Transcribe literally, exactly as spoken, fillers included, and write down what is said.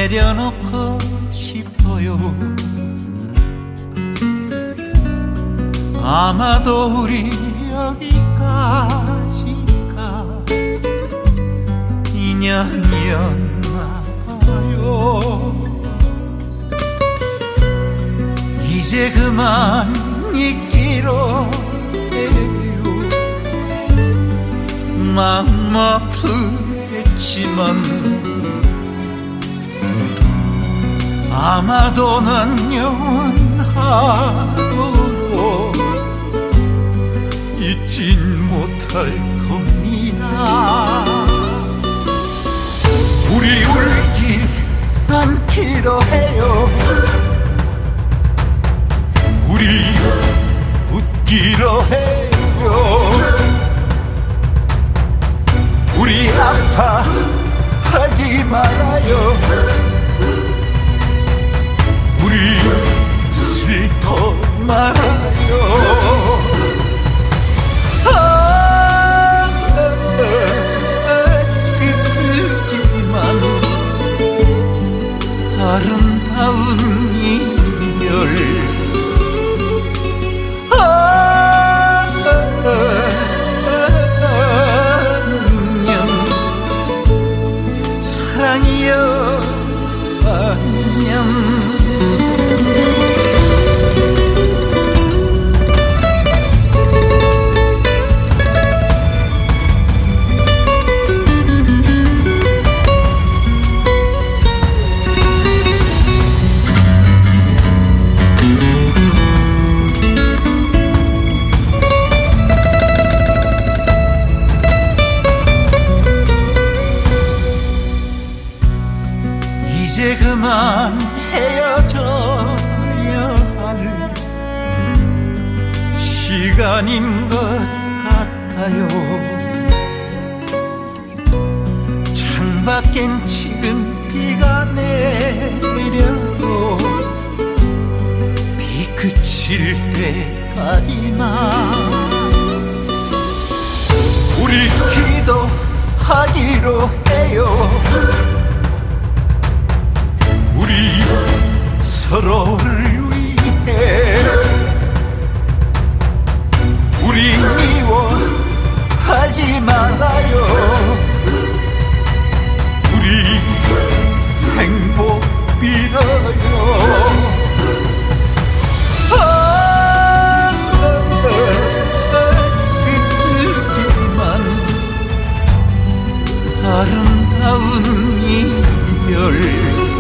내려놓고 싶어요. 아마도 우리 여기까지가 인연이었나 봐요. 이제 그만 잊기로 해요. 마음 아프겠지만 아마도 난 영원하도록 잊진 못할 겁니다. 우리 울지 않기로 해요. 우리 웃기로 해요. 우리 아파하지 말아요. 우리 슬퍼 말아요. 아, 아, 아, 슬프지만 아름다운 이별. 아, 아, 아, 안녕. 사랑이여 안녕. 이제 그만 헤어져야 할 시간인 것 같아요. 창밖엔 지금 비가 내려도 비 그칠 때까지만 우리 기도하기로 해요. 우리 서로를 위해 우리 미워하지 말아요. 우리 행복 빌어요. 아, 아, 아, 슬프지만 아름다운 이별.